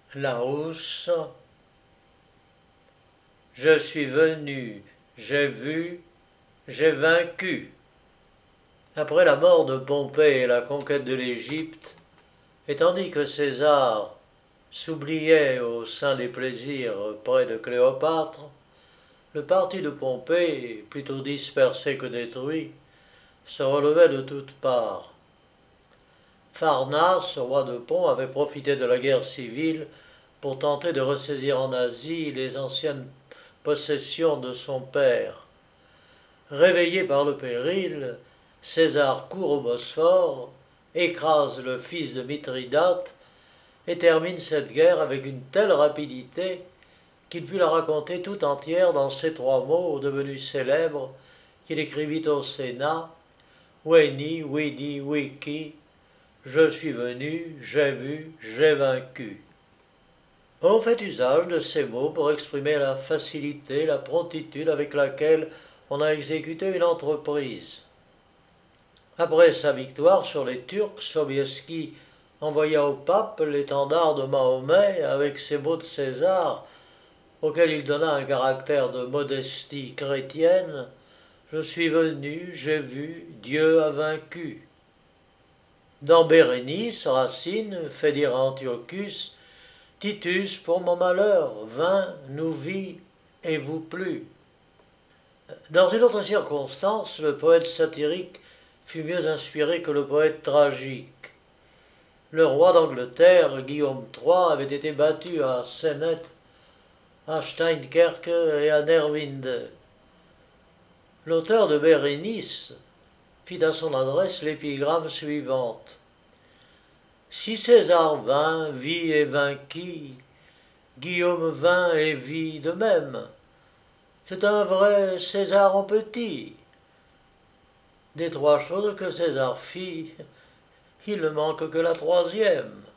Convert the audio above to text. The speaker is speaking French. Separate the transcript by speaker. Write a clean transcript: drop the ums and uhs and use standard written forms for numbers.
Speaker 1: Larousse. Je suis venu, j'ai vu, j'ai vaincu. Après la mort de Pompée et la conquête de l'Égypte, et tandis que César s'oubliait au sein des plaisirs près de Cléopâtre, le parti de Pompée, plutôt dispersé que détruit, se relevait de toutes parts. Pharnace, roi de Pont, avait profité de la guerre civile pour tenter de ressaisir en Asie les anciennes possessions de son père. Réveillé par le péril, César court au Bosphore, écrase le fils de Mithridate et termine cette guerre avec une telle rapidité qu'il put la raconter tout entière dans ces 3 mots devenus célèbres qu'il écrivit au Sénat: Veni, vidi, vici, je suis venu, j'ai vu, j'ai vaincu. On fait usage de ces mots pour exprimer la facilité, la promptitude avec laquelle on a exécuté une entreprise. Après sa victoire sur les Turcs, Sobieski envoya au pape l'étendard de Mahomet avec ces mots de César, auquel il donna un caractère de modestie chrétienne: Je suis venu, j'ai vu, Dieu a vaincu. Dans Bérénice, Racine fait dire à Antiochus: Titus, pour mon malheur, vint, nous vit et vous plut. Dans une autre circonstance, le poète satirique fut mieux inspiré que le poète tragique. Le roi d'Angleterre, Guillaume III, avait été battu à Senet, à Steinkerke et à Nerwinde. L'auteur de Bérénice fit à son adresse l'épigramme suivante: Si César vint, vit et vainquit, Guillaume vint et vit de même. C'est un vrai César en petit. Des 3 choses que César fit, il ne manque que la 3e.